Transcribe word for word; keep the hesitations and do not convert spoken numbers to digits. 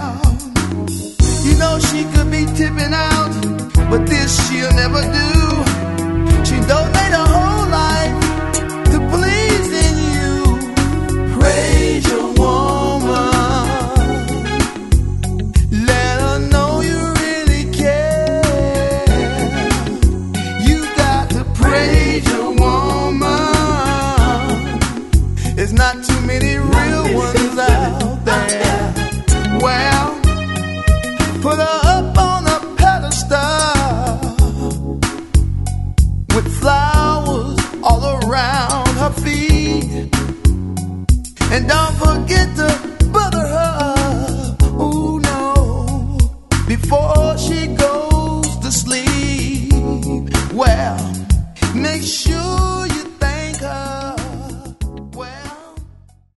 You know she could be tipping out, but this she'll never do.